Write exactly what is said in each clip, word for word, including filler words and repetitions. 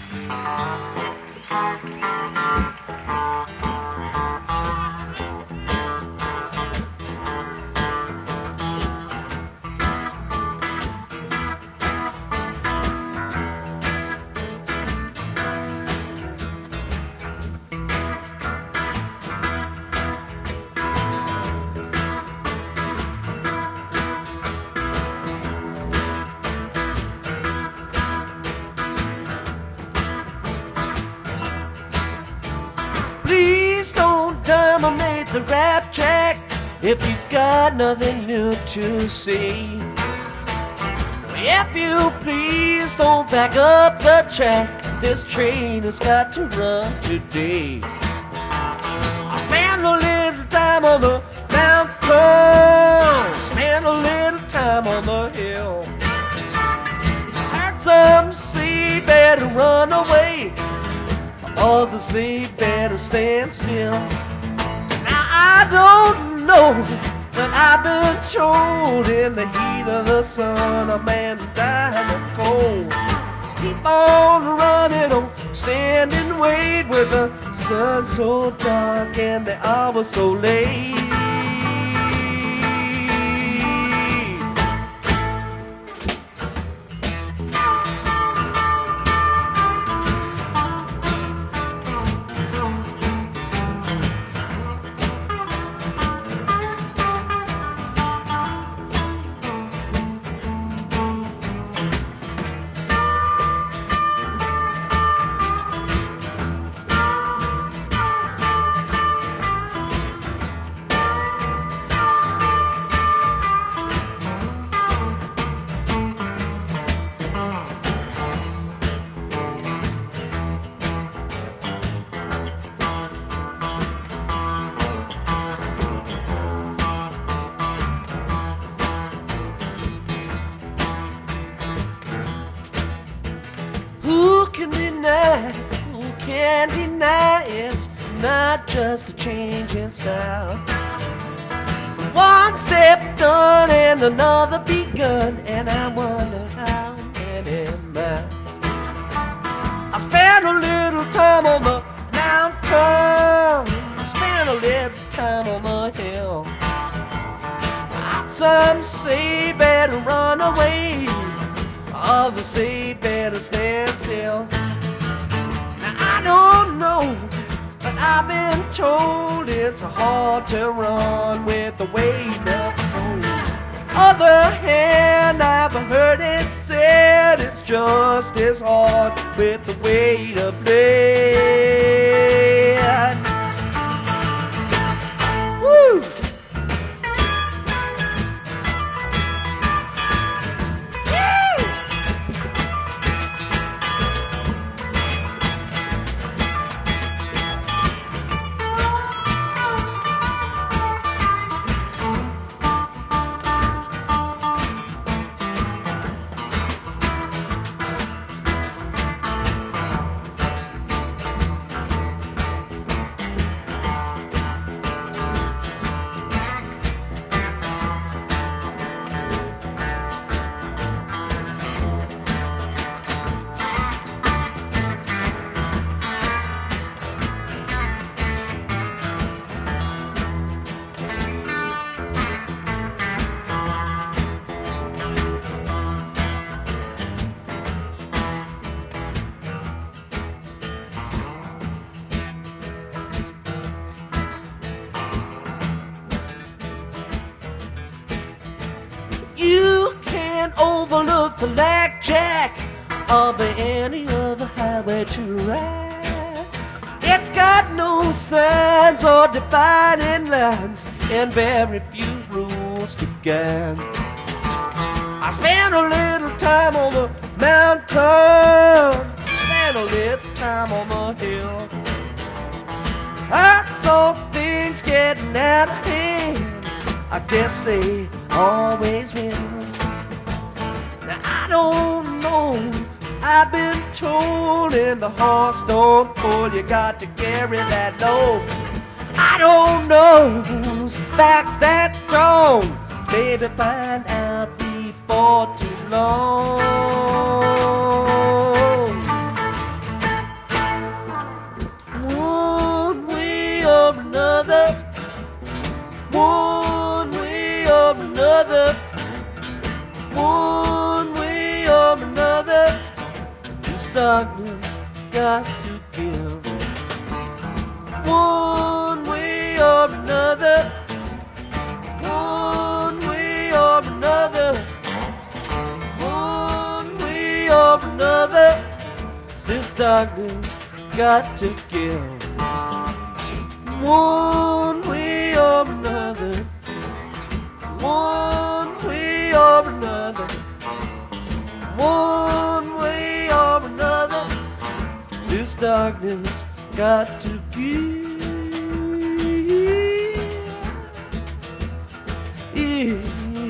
Please don't terminate the rap track if you got nothing new to say. If you please don't back up the track, this train has got to run today. I spent a little time on the mountain, spent a little time on the hill. Heard some say better run away, others say better stand still. Now I don't know, but I've been told in the heat of the sun a man died of cold. Keep on running on, stand and wait with the sun so dark and the hour so late. Who can deny, who can deny it's not just a change in style? One step done and another begun, and I wonder how many miles. I spent a little time on the mountain, I spent a little time on the hill. Some say better run away, others say better stand still. Now I don't know, but I've been told it's hard to run with the weight of the road. Other hand, I've heard it said it's just as hard with the weight of lead. Woo! You can't overlook the blackjack of any other highway to ride. It's got no signs or dividing lines and very few rules to guide. I spent a little time on the mountain, spent a little time on the hill. I saw things getting out of hand, I guess they always win. Now I don't know, I've been told in the horse don't pull, you got to carry that load. I don't know whose back's that strong, maybe find out before too long. This darkness got to give. One way or another, one way or another, one way or another, this darkness got to give. One way or another, one way or another, one way or another, this darkness got to give. Yeah.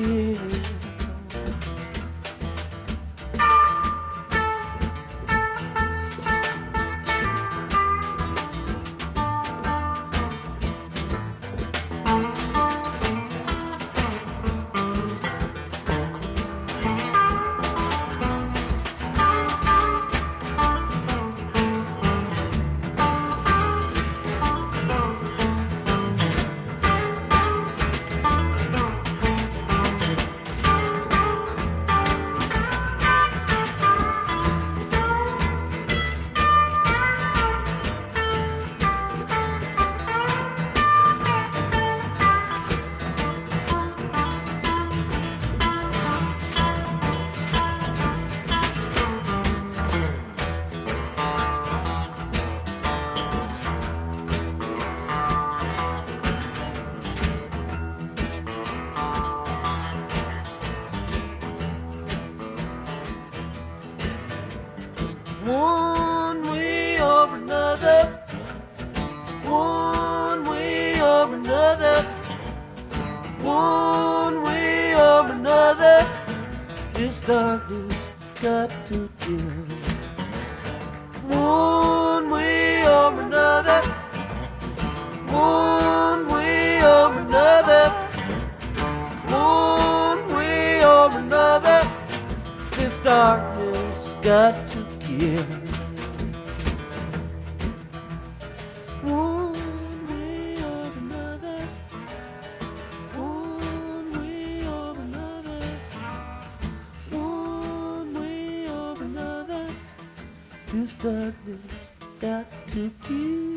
One way or another, one way or another, one way or another, this darkness got to give. One way or another, one way or another, one way or another, this darkness got to give. Yeah. One way or another, one way or another, one way or another, this darkness got to give.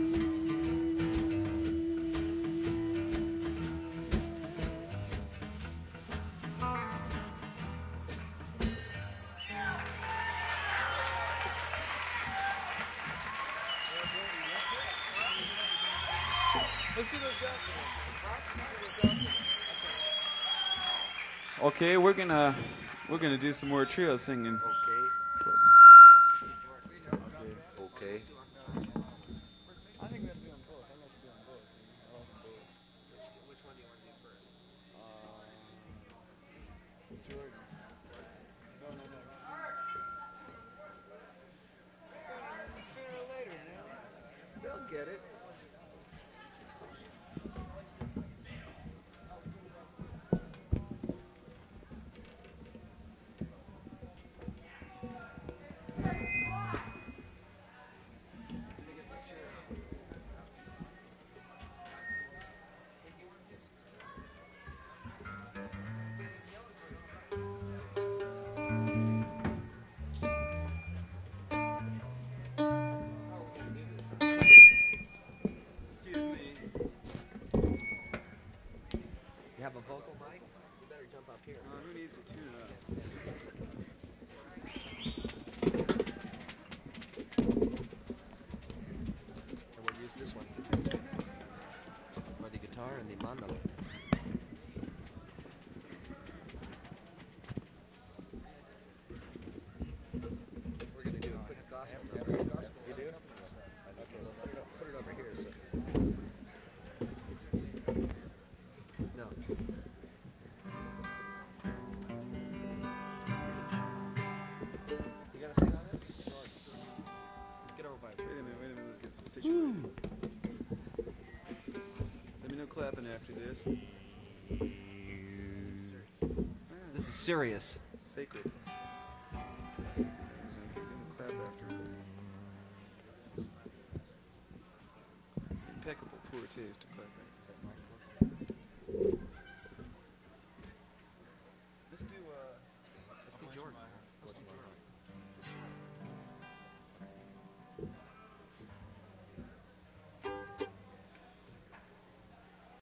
Let's do those guys. Okay, we're gonna we're gonna do some more trio singing. Okay. I think we have to be on both. I like to be on both. I like both. Which, which one do you want to do first? Uh, Jordan. No, no, no. Sooner, sooner or later, man. They'll get it. Excuse me. You have a vocal mic? You better jump up here. Uh, who needs a tune-up? And we'll use this one for the guitar and the mandolin. We're going to do a quick gospel. You do? Okay, so put it, up, put it over here. So. No. You gotta sing on this? Get over by it. Wait a minute, wait a minute. Let's get this situated. Let me know clapping after this. This is serious. Sacred. Give him a clap after. Impeccable poor taste to clap after. Let's do uh Let's do Jordan. Let's do Jordan.